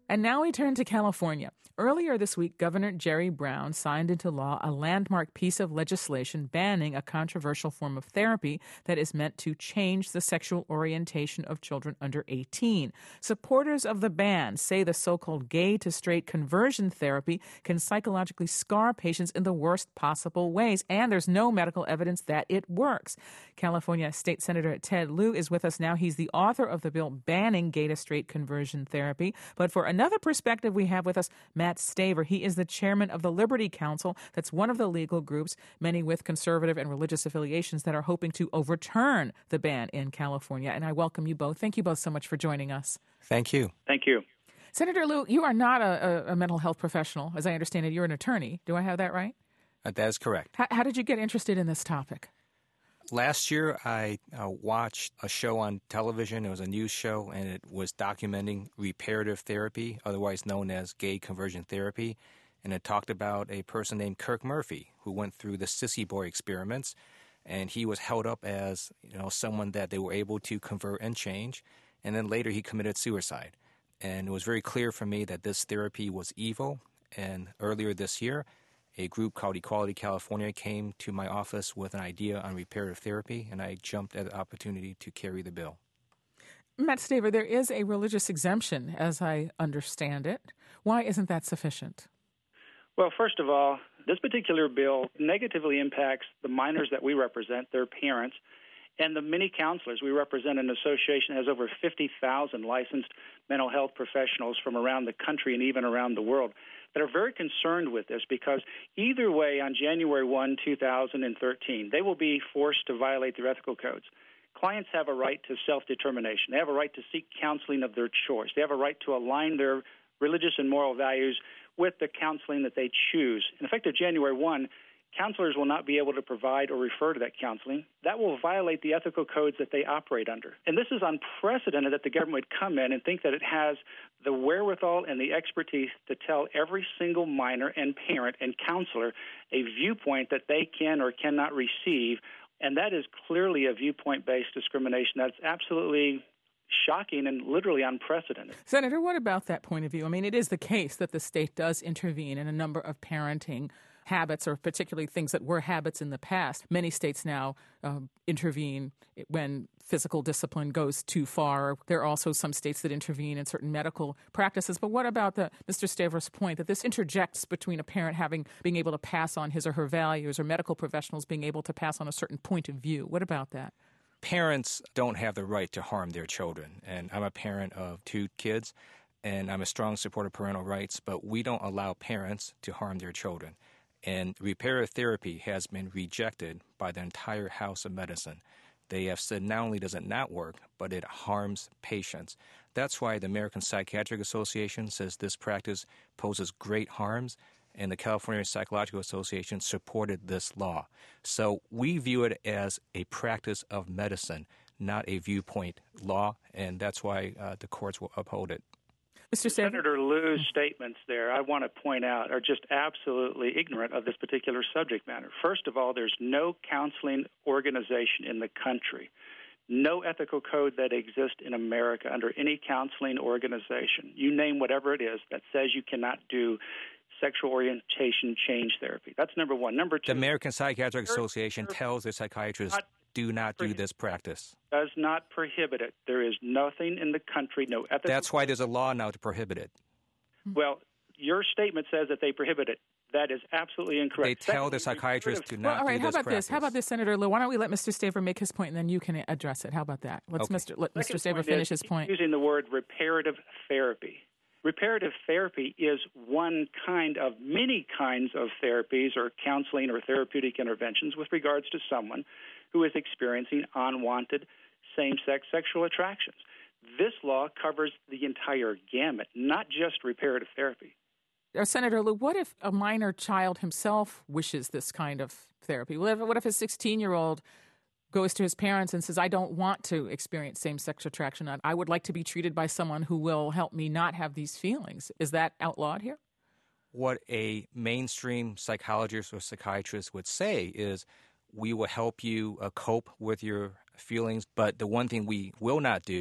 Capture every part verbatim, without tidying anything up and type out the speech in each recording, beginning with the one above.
And now we turn to California. Earlier this week, Governor Jerry Brown signed into law a landmark piece of legislation banning a controversial form of therapy that is meant to change the sexual orientation of children under eighteen. Supporters of the ban say the so-called gay-to-straight conversion therapy can psychologically scar patients in the worst possible ways, and there's no medical evidence that it works. California State Senator Ted Lieu is with us now. He's the author of the bill banning gay-to-straight conversion therapy. But for another perspective, we have with us Matt Staver. He is the chairman of the Liberty Council. That's one of the legal groups, many with conservative and religious affiliations, that are hoping to overturn the ban in California. And I welcome you both. Thank you both so much for joining us. Thank you. Thank you. Senator Lieu, you are not a, a, a mental health professional. As I understand it, you're an attorney. Do I have that right? Uh, that is correct. How, how did you get interested in this topic? Last year, I uh, watched a show on television. It was a news show, and it was documenting reparative therapy, otherwise known as gay conversion therapy. And it talked about a person named Kirk Murphy who went through the Sissy Boy experiments, and he was held up as, you know, someone that they were able to convert and change. And then later, he committed suicide. And it was very clear for me that this therapy was evil. And earlier this year, a group called Equality California came to my office with an idea on reparative therapy, and I jumped at the opportunity to carry the bill. Matt Staver, there is a religious exemption, as I understand it. Why isn't that sufficient? Well, first of all, this particular bill negatively impacts the minors that we represent, their parents, and the many counselors. We represent an association that has over fifty thousand licensed mental health professionals from around the country and even around the world that are very concerned with this, because either way, on January first, two thousand thirteen, they will be forced to violate their ethical codes. Clients have a right to self-determination. They have a right to seek counseling of their choice. They have a right to align their religious and moral values with the counseling that they choose. And effective January first, counselors will not be able to provide or refer to that counseling. That will violate the ethical codes that they operate under. And this is unprecedented that the government would come in and think that it has the wherewithal and the expertise to tell every single minor and parent and counselor a viewpoint that they can or cannot receive. And that is clearly a viewpoint-based discrimination. That's absolutely shocking and literally unprecedented. Senator, what about that point of view? I mean, it is the case that the state does intervene in a number of parenting habits, or particularly things that were habits in the past. Many states now uh, intervene when physical discipline goes too far. There are also some states that intervene in certain medical practices. But what about the Mister Staver's point that this interjects between a parent having being able to pass on his or her values, or medical professionals being able to pass on a certain point of view? What about that? Parents don't have the right to harm their children. And I'm a parent of two kids, and I'm a strong supporter of parental rights, but we don't allow parents to harm their children. And reparative therapy has been rejected by the entire House of Medicine. They have said not only does it not work, but it harms patients. That's why the American Psychiatric Association says this practice poses great harms, and the California Psychological Association supported this law. So we view it as a practice of medicine, not a viewpoint law, and that's why uh, the courts will uphold it. Mister Senator Lieu's statements there, I want to point out, are just absolutely ignorant of this particular subject matter. First of all, there's no counseling organization in the country, no ethical code that exists in America under any counseling organization. You name whatever it is that says you cannot do sexual orientation change therapy. That's number one. Number two, the American Psychiatric Association tells their psychiatrists, do not do this practice. Does not prohibit it. There is nothing in the country, no ethical. That's why there's a law now to prohibit it. Well, your statement says that they prohibit it. That is absolutely incorrect. They tell the psychiatrists to not well, all right, do how this about practice. this? How about this, Senator Lieu? Why don't we let Mister Staver make his point, and then you can address it? How about that? Let's Okay. Mister let Mister Second Staver point finish is his point. Using the word reparative therapy. Reparative therapy is one kind of many kinds of therapies or counseling or therapeutic interventions with regards to someone who is experiencing unwanted same-sex sexual attractions. This law covers the entire gamut, not just reparative therapy. Uh, Senator Lieu, what if a minor child himself wishes this kind of therapy? What if, what if a sixteen-year-old goes to his parents and says, I don't want to experience same-sex attraction. I would like to be treated by someone who will help me not have these feelings. Is that outlawed here? What a mainstream psychologist or psychiatrist would say is, we will help you uh, cope with your feelings, but the one thing we will not do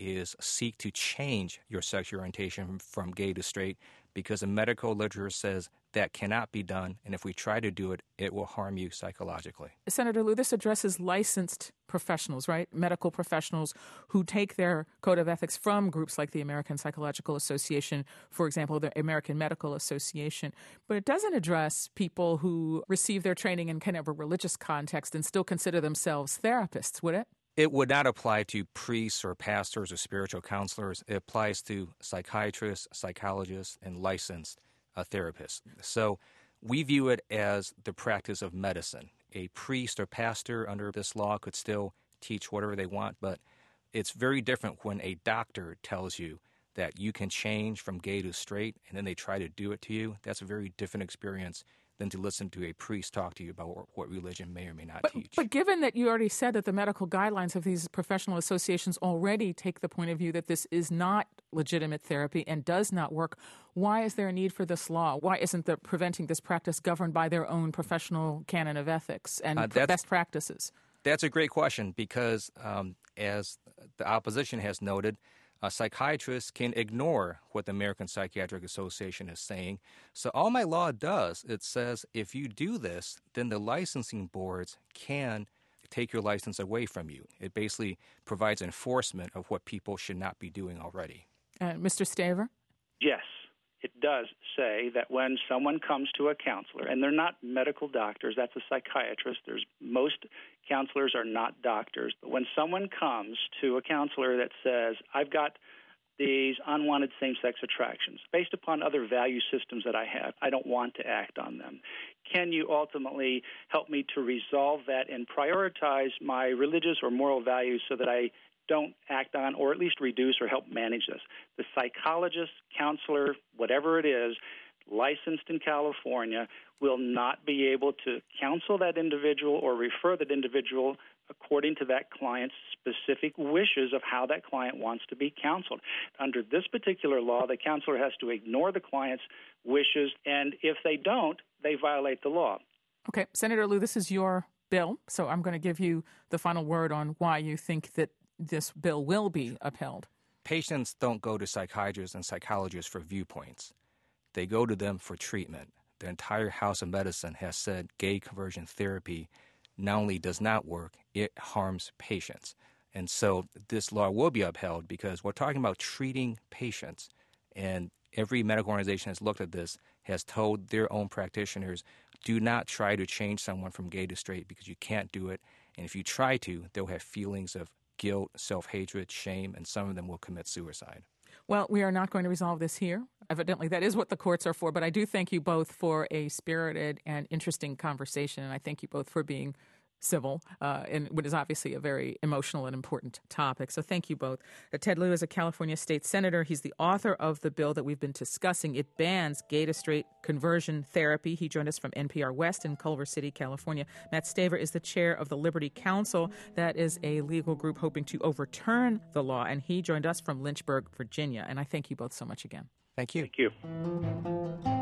is seek to change your sexual orientation from gay to straight, because the medical literature says that cannot be done, and if we try to do it, it will harm you psychologically. Senator Lieu, this addresses licensed professionals, right? Medical professionals who take their code of ethics from groups like the American Psychological Association, for example, the American Medical Association. But it doesn't address people who receive their training in kind of a religious context and still consider themselves therapists, would it? It would not apply to priests or pastors or spiritual counselors. It applies to psychiatrists, psychologists, and licensed uh, therapists. So we view it as the practice of medicine. A priest or pastor under this law could still teach whatever they want, but it's very different when a doctor tells you that you can change from gay to straight and then they try to do it to you. That's a very different experience than to listen to a priest talk to you about what religion may or may not but, teach. But given that you already said that the medical guidelines of these professional associations already take the point of view that this is not legitimate therapy and does not work, why is there a need for this law? Why isn't the preventing this practice governed by their own professional canon of ethics and uh, best practices? That's a great question because, um, as the opposition has noted, Uh, psychiatrists can ignore what the American Psychiatric Association is saying. So all my law does, it says if you do this, then the licensing boards can take your license away from you. It basically provides enforcement of what people should not be doing already. Uh, Mister Staver? Yes, it does say that when someone comes to a counselor, and they're not medical doctors, that's a psychiatrist. There's most counselors are not doctors. But when someone comes to a counselor that says, I've got these unwanted same-sex attractions, based upon other value systems that I have, I don't want to act on them. Can you ultimately help me to resolve that and prioritize my religious or moral values so that I don't act on or at least reduce or help manage this? The psychologist, counselor, whatever it is, licensed in California, will not be able to counsel that individual or refer that individual according to that client's specific wishes of how that client wants to be counseled. Under this particular law, the counselor has to ignore the client's wishes, and if they don't, they violate the law. Okay, Senator Lieu, this is your bill, so I'm going to give you the final word on why you think that this bill will be upheld. Patients don't go to psychiatrists and psychologists for viewpoints. They go to them for treatment. The entire House of Medicine has said gay conversion therapy not only does not work, it harms patients. And so this law will be upheld because we're talking about treating patients. And every medical organization that's looked at this has told their own practitioners, do not try to change someone from gay to straight because you can't do it. And if you try to, they'll have feelings of guilt, self-hatred, shame, and some of them will commit suicide. Well, we are not going to resolve this here. Evidently, that is what the courts are for. But I do thank you both for a spirited and interesting conversation, and I thank you both for being civil uh, in what is obviously a very emotional and important topic. So thank you both. Uh, Ted Lieu is a California state senator. He's the author of the bill that we've been discussing. It bans gay to straight conversion therapy. He joined us from N P R West in Culver City, California. Matt Staver is the chair of the Liberty Counsel. That is a legal group hoping to overturn the law, and he joined us from Lynchburg, Virginia. And I thank you both so much again. Thank you. Thank you.